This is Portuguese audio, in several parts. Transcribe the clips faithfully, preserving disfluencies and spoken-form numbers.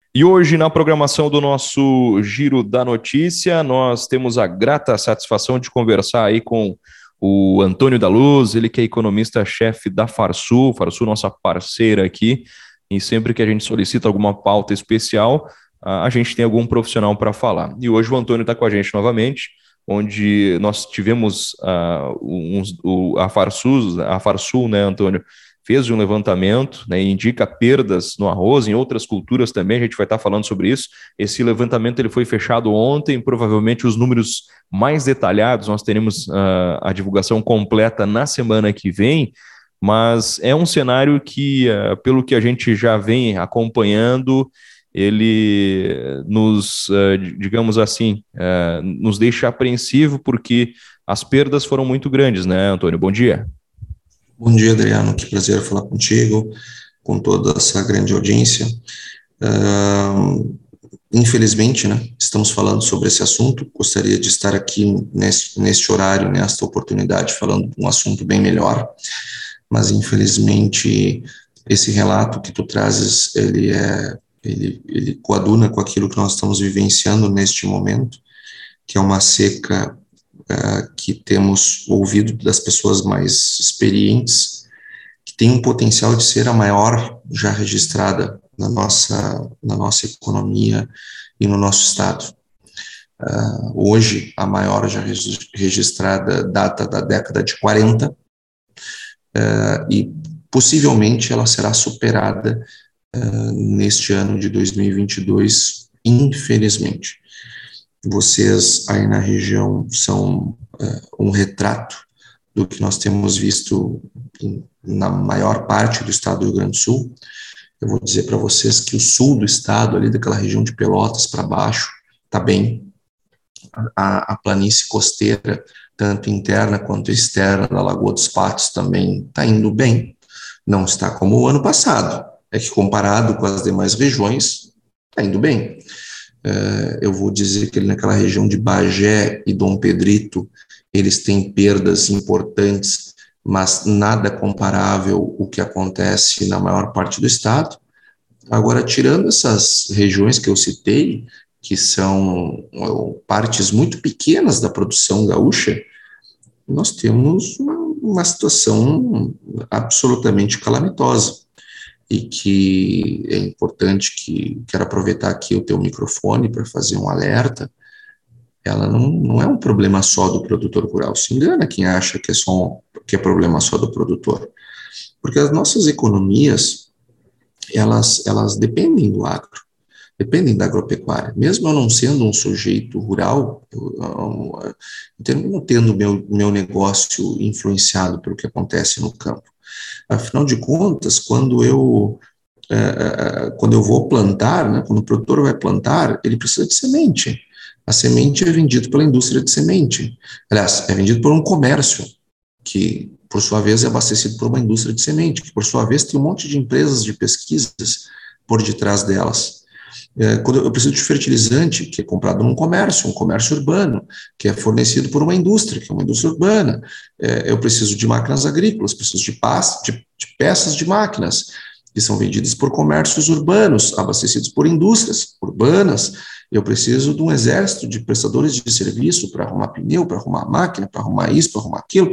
E hoje, na programação do nosso Giro da Notícia, nós temos a grata satisfação de conversar aí com o Antônio da Luz, ele que é economista-chefe da Farsul, Farsul, nossa parceira aqui, e sempre que a gente solicita alguma pauta especial, a gente tem algum profissional para falar. E hoje o Antônio está com a gente novamente, onde nós tivemos uh, uns, o, a Farsul, a Farsul, né, Antônio, fez um levantamento, né, indica perdas no arroz, em outras culturas também, a gente vai estar falando sobre isso. Esse levantamento ele foi fechado ontem, provavelmente os números mais detalhados, nós teremos uh, a divulgação completa na semana que vem, mas é um cenário que, uh, pelo que a gente já vem acompanhando, ele nos, uh, digamos assim, uh, nos deixa apreensivo porque as perdas foram muito grandes, né, Antônio? Bom dia. Bom dia, Adriano. Que prazer falar contigo, com toda essa grande audiência. Uh, infelizmente, né, estamos falando sobre esse assunto. Gostaria de estar aqui nesse, neste horário, nesta oportunidade, falando de um assunto bem melhor, mas infelizmente esse relato que tu trazes, ele é, ele, ele coaduna com aquilo que nós estamos vivenciando neste momento, que é uma seca uh, que temos ouvido das pessoas mais experientes, que tem um potencial de ser a maior já registrada na nossa, na nossa economia e no nosso estado. Uh, hoje, a maior já registrada data da década de quarenta, uh, e possivelmente ela será superada uh, neste ano de dois mil e vinte e dois, infelizmente. Vocês aí na região são uh, um retrato do que nós temos visto em, na maior parte do estado do Rio Grande do Sul. Eu vou dizer para vocês que o sul do estado, ali daquela região de Pelotas para baixo, está bem. A, a planície costeira, tanto interna quanto externa, da Lagoa dos Patos, também está indo bem. Não está como o ano passado. É que comparado com as demais regiões, está indo bem. Uh, eu vou dizer que ali naquela região de Bagé e Dom Pedrito, eles têm perdas importantes, mas nada comparável o que acontece na maior parte do estado. Agora, tirando essas regiões que eu citei, que são partes muito pequenas da produção gaúcha, nós temos uma situação absolutamente calamitosa. E que é importante que, quero aproveitar aqui o teu microfone para fazer um alerta, ela não, não é um problema só do produtor rural. Se engana quem acha que é só um, que é problema só do produtor. Porque as nossas economias, elas, elas dependem do agro, dependem da agropecuária. Mesmo eu não sendo um sujeito rural, eu, eu, eu termino tendo meu, meu negócio influenciado pelo que acontece no campo. Afinal de contas, quando eu, é, quando eu vou plantar, né, quando o produtor vai plantar, ele precisa de semente. A semente é vendida pela indústria de semente. Aliás, é vendido por um comércio, que, por sua vez, é abastecido por uma indústria de semente, que, por sua vez, tem um monte de empresas de pesquisas por detrás delas. É, quando eu preciso de fertilizante, que é comprado num comércio, um comércio urbano, que é fornecido por uma indústria, que é uma indústria urbana. É, eu preciso de máquinas agrícolas, preciso de, pas, de, de peças de máquinas, que são vendidas por comércios urbanos, abastecidos por indústrias urbanas. Eu preciso de um exército de prestadores de serviço para arrumar pneu, para arrumar máquina, para arrumar isso, para arrumar aquilo.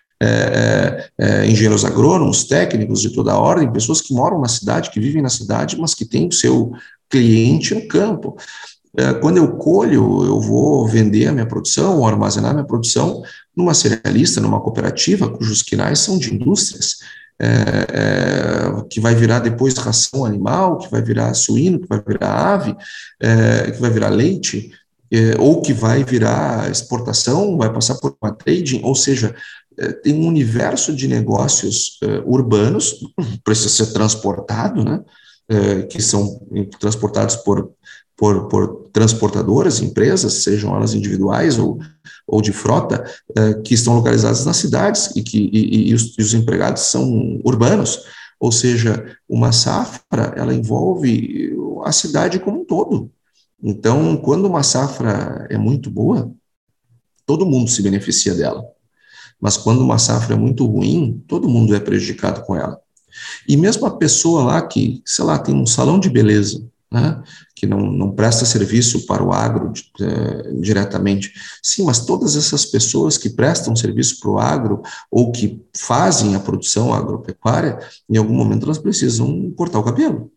É, é, engenheiros agrônomos, técnicos de toda a ordem, pessoas que moram na cidade, que vivem na cidade, mas que têm o seu cliente no campo. É, quando eu colho, eu vou vender a minha produção, ou armazenar a minha produção numa cerealista, numa cooperativa, cujos quinais são de indústrias, é, é, que vai virar depois ração animal, que vai virar suíno, que vai virar ave, é, que vai virar leite, é, ou que vai virar exportação, vai passar por uma trading, ou seja, é, tem um universo de negócios é, urbanos, precisa ser transportado, né? É, que são transportados por, por, por transportadoras, empresas, sejam elas individuais ou, ou de frota, é, que estão localizadas nas cidades e que e, e os, e os empregados são urbanos. Ou seja, uma safra, ela envolve a cidade como um todo. Então, quando uma safra é muito boa, todo mundo se beneficia dela. Mas quando uma safra é muito ruim, todo mundo é prejudicado com ela. E mesmo a pessoa lá que, sei lá, tem um salão de beleza, né, que não, não presta serviço para o agro é, diretamente. Sim, mas todas essas pessoas que prestam serviço para o agro ou que fazem a produção agropecuária, em algum momento elas precisam cortar o cabelo.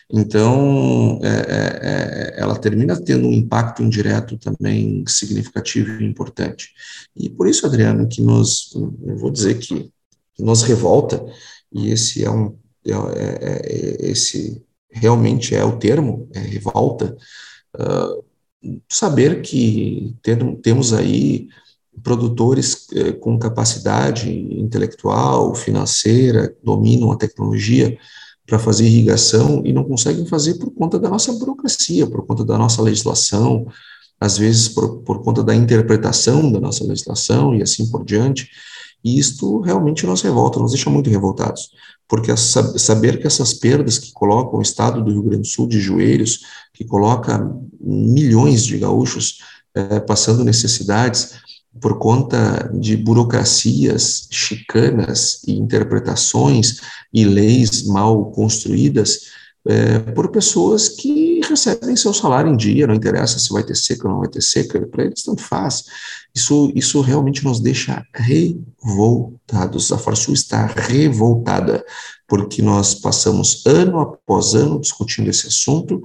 Então, é, é, ela termina tendo um impacto indireto também significativo e importante. E por isso, Adriano, que nos, eu vou dizer que nos revolta, e esse é um, é, é, esse realmente é o termo, é revolta, uh, saber que ter, temos aí produtores eh, com capacidade intelectual, financeira, dominam a tecnologia para fazer irrigação e não conseguem fazer por conta da nossa burocracia, por conta da nossa legislação, às vezes por, por conta da interpretação da nossa legislação e assim por diante. E isto realmente nos revolta, nos deixa muito revoltados, porque saber que essas perdas que colocam o estado do Rio Grande do Sul de joelhos, que coloca milhões de gaúchos eh, passando necessidades por conta de burocracias chicanas e interpretações e leis mal construídas, é, por pessoas que recebem seu salário em dia, não interessa se vai ter seca ou não vai ter seca, para eles tanto faz. Isso, isso realmente nos deixa revoltados. A Farsul está revoltada, porque nós passamos ano após ano discutindo esse assunto.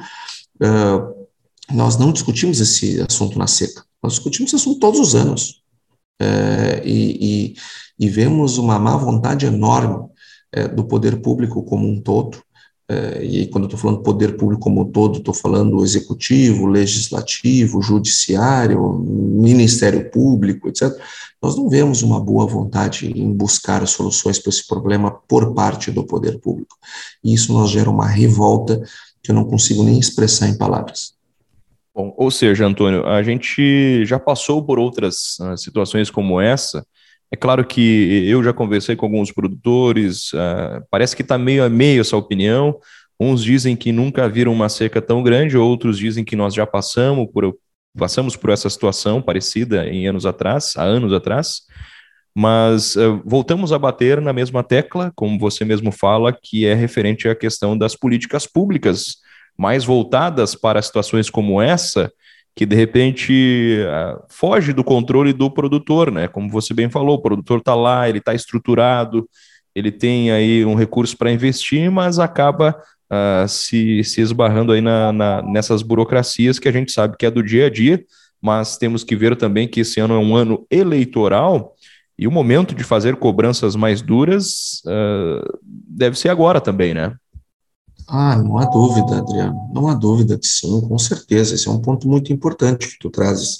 Uh, nós não discutimos esse assunto na seca, nós discutimos esse assunto todos os anos. É, e, e, e vemos uma má vontade enorme é, do poder público como um todo. É, e quando eu estou falando poder público como um todo, estou falando executivo, legislativo, judiciário, Ministério Público, etcétera. Nós não vemos uma boa vontade em buscar soluções para esse problema por parte do poder público. E isso nos gera uma revolta que eu não consigo nem expressar em palavras. Bom, ou seja, Antônio, a gente já passou por outras uh, situações como essa. É claro que eu já conversei com alguns produtores, uh, parece que está meio a meio essa opinião. Uns dizem que nunca viram uma seca tão grande, outros dizem que nós já passamos por, passamos por essa situação parecida em anos atrás, há anos atrás. Mas uh, voltamos a bater na mesma tecla, como você mesmo fala, que é referente à questão das políticas públicas mais voltadas para situações como essa, que de repente uh, foge do controle do produtor, né? Como você bem falou, o produtor está lá, ele está estruturado, ele tem aí um recurso para investir, mas acaba uh, se, se esbarrando aí na, na, nessas burocracias que a gente sabe que é do dia a dia, mas temos que ver também que esse ano é um ano eleitoral e o momento de fazer cobranças mais duras uh, deve ser agora também, né? Ah, não há dúvida, Adriano, não há dúvida que sim, com certeza, esse é um ponto muito importante que tu trazes.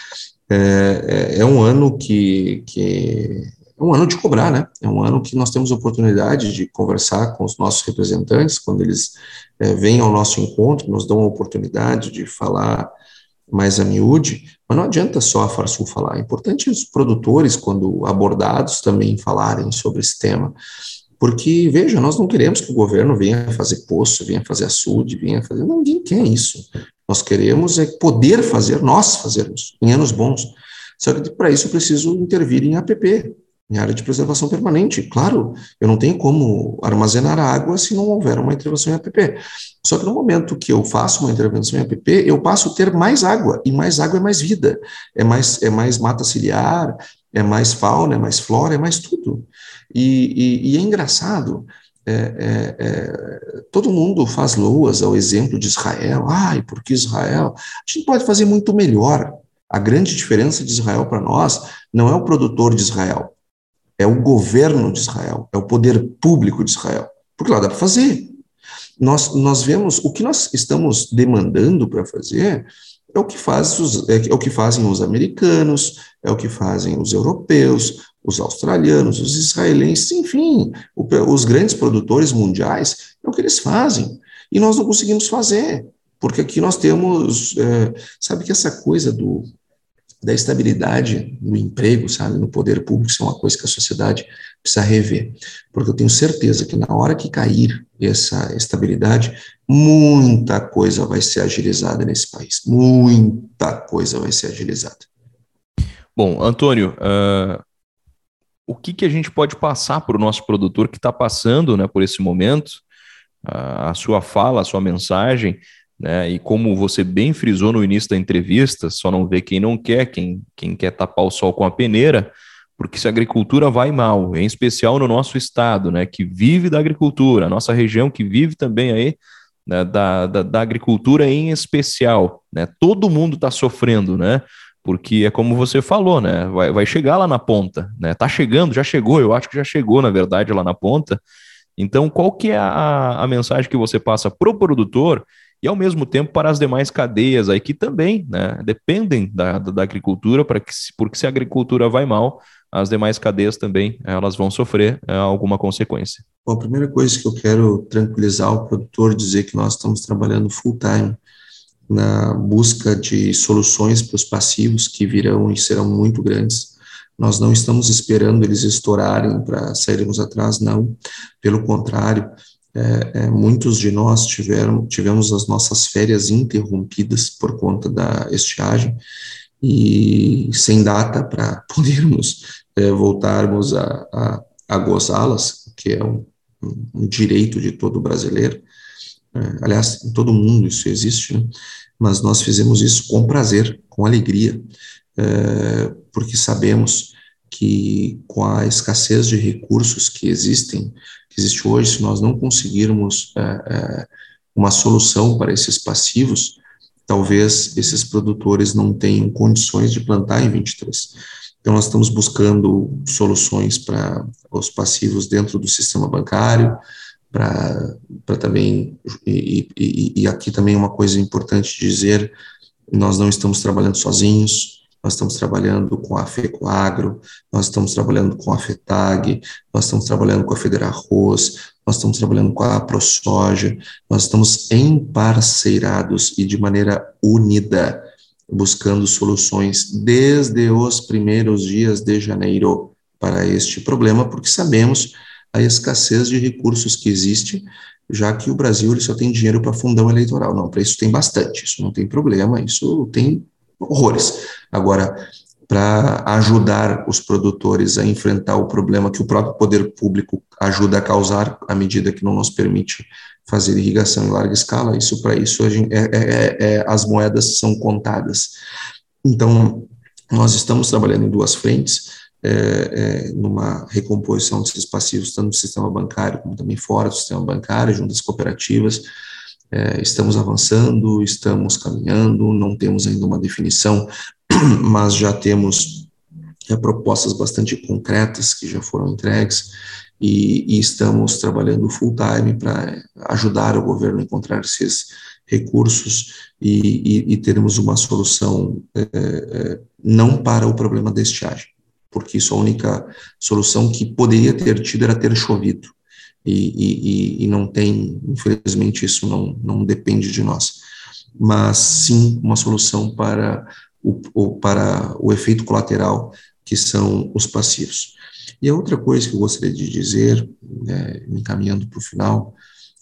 É, é, é um ano que, que, é um ano de cobrar, né? É um ano que nós temos oportunidade de conversar com os nossos representantes, quando eles é, vêm ao nosso encontro, nos dão a oportunidade de falar mais a miúde, mas não adianta só a Farsul falar, é importante os produtores, quando abordados, também falarem sobre esse tema. Porque, veja, nós não queremos que o governo venha fazer poço, venha fazer açude, venha fazer... Não, ninguém quer isso. Nós queremos é poder fazer, nós fazermos, em anos bons. Só que para isso eu preciso intervir em A P P, em área de preservação permanente. Claro, eu não tenho como armazenar água se não houver uma intervenção em A P P. Só que no momento que eu faço uma intervenção em A P P, eu passo a ter mais água, e mais água é mais vida, é mais, é mais mata ciliar, é mais fauna, é mais flora, é mais tudo. E, e, e é engraçado, é, é, é, todo mundo faz loas ao exemplo de Israel. Ai, porque Israel? A gente pode fazer muito melhor. A grande diferença de Israel para nós não é o produtor de Israel, é o governo de Israel, é o poder público de Israel, porque lá dá para fazer. Nós, nós vemos, o que nós estamos demandando para fazer é o que faz os, é o que fazem os americanos, é o que fazem os europeus, os australianos, os israelenses, enfim, o, os grandes produtores mundiais, é o que eles fazem. E nós não conseguimos fazer, porque aqui nós temos, é, sabe que essa coisa do, da estabilidade no emprego, sabe, no poder público, isso é uma coisa que a sociedade precisa rever, porque eu tenho certeza que na hora que cair essa estabilidade, muita coisa vai ser agilizada nesse país, muita coisa vai ser agilizada. Bom, Antônio, uh, o que, que a gente pode passar para o nosso produtor que está passando, né, por esse momento, uh, a sua fala, a sua mensagem, né? E como você bem frisou no início da entrevista, só não vê quem não quer, quem, quem quer tapar o sol com a peneira, porque se a agricultura vai mal, em especial no nosso estado, né, que vive da agricultura, a nossa região que vive também aí, né, da, da, da agricultura em especial, né, todo mundo está sofrendo, né, porque é como você falou, né, vai, vai chegar lá na ponta, né, tá chegando, já chegou, eu acho que já chegou, na verdade, lá na ponta. Então, qual que é a, a mensagem que você passa para o produtor e, ao mesmo tempo, para as demais cadeias aí que também, né, dependem da, da, da agricultura, para que, porque se a agricultura vai mal, as demais cadeias também elas vão sofrer é, alguma consequência. Bom, a primeira coisa que eu quero tranquilizar o produtor, dizer que nós estamos trabalhando full time na busca de soluções para os passivos que virão e serão muito grandes. Nós não estamos esperando eles estourarem para sairmos atrás, não. Pelo contrário, é, é, muitos de nós tiveram, tivemos as nossas férias interrompidas por conta da estiagem e sem data para podermos é, voltarmos a, a, a gozá-las, que é um, um direito de todo brasileiro. É, aliás, em todo mundo isso existe, né? Mas nós fizemos isso com prazer, com alegria, é, porque sabemos que com a escassez de recursos que existem, que existe hoje, se nós não conseguirmos é, é, uma solução para esses passivos, talvez esses produtores não tenham condições de plantar em vinte e três. Então, nós estamos buscando soluções para os passivos dentro do sistema bancário, para também, e, e, e aqui também uma coisa importante dizer, nós não estamos trabalhando sozinhos, nós estamos trabalhando com a FECOAGRO, nós estamos trabalhando com a FETAG, nós estamos trabalhando com a Federarroz, nós estamos trabalhando com a ProSoja, nós estamos emparceirados e de maneira unida, buscando soluções desde os primeiros dias de janeiro para este problema, porque sabemos a escassez de recursos que existe, já que o Brasil ele só tem dinheiro para fundão eleitoral. Não, para isso tem bastante, isso não tem problema, isso tem horrores. Agora, para ajudar os produtores a enfrentar o problema que o próprio poder público ajuda a causar, à medida que não nos permite fazer irrigação em larga escala, isso para isso a gente, é, é, é, as moedas são contadas. Então, nós estamos trabalhando em duas frentes, É, é, numa recomposição desses passivos, tanto no sistema bancário como também fora do sistema bancário, junto às cooperativas. É, estamos avançando, estamos caminhando, não temos ainda uma definição, mas já temos é, propostas bastante concretas que já foram entregues e, e estamos trabalhando full time para ajudar o governo a encontrar esses recursos e, e, e termos uma solução é, é, não para o problema da estiagem, porque isso a única solução que poderia ter tido era ter chovido, e, e, e não tem, infelizmente isso não, não depende de nós, mas sim uma solução para o, o, para o efeito colateral, que são os passivos. E a outra coisa que eu gostaria de dizer, é, me encaminhando para o final,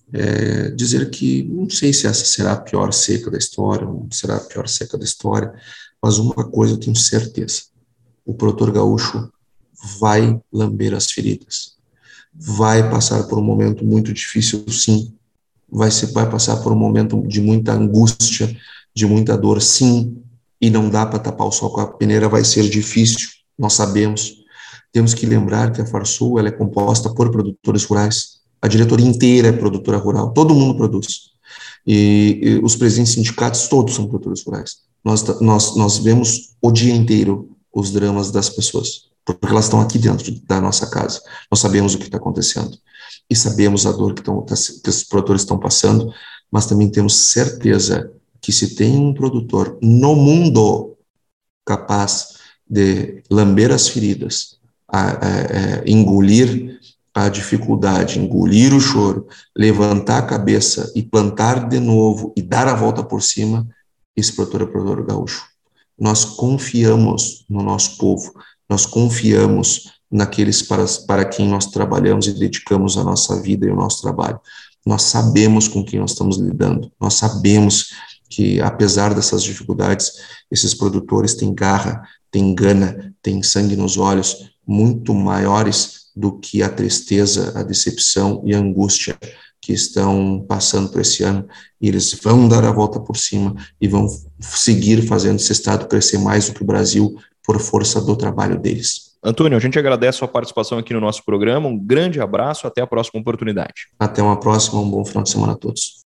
é dizer que não sei se essa será a pior seca da história, não será a pior seca da história, mas uma coisa eu tenho certeza: o produtor gaúcho vai lamber as feridas, vai passar por um momento muito difícil, sim, vai, ser, vai passar por um momento de muita angústia, de muita dor, sim, e não dá para tapar o sol com a peneira, vai ser difícil, nós sabemos. Temos que lembrar que a Farsul ela é composta por produtores rurais, a diretoria inteira é produtora rural, todo mundo produz, e, e os presidentes sindicatos todos são produtores rurais. Nós, nós, nós vemos o dia inteiro os dramas das pessoas, porque elas estão aqui dentro da nossa casa. Nós sabemos o que está acontecendo e sabemos a dor que, tão, que os produtores estão passando, mas também temos certeza que se tem um produtor no mundo capaz de lamber as feridas, a, a, a engolir a dificuldade, engolir o choro, levantar a cabeça e plantar de novo e dar a volta por cima, esse produtor é o produtor gaúcho. Nós confiamos no nosso povo, nós confiamos naqueles para, para quem nós trabalhamos e dedicamos a nossa vida e o nosso trabalho. Nós sabemos com quem nós estamos lidando, nós sabemos que, apesar dessas dificuldades, esses produtores têm garra, têm gana, têm sangue nos olhos, muito maiores do que a tristeza, a decepção e a angústia que estão passando por esse ano, e eles vão dar a volta por cima e vão seguir fazendo esse estado crescer mais do que o Brasil por força do trabalho deles. Antônio, a gente agradece a sua participação aqui no nosso programa, um grande abraço, até a próxima oportunidade. Até uma próxima, um bom final de semana a todos.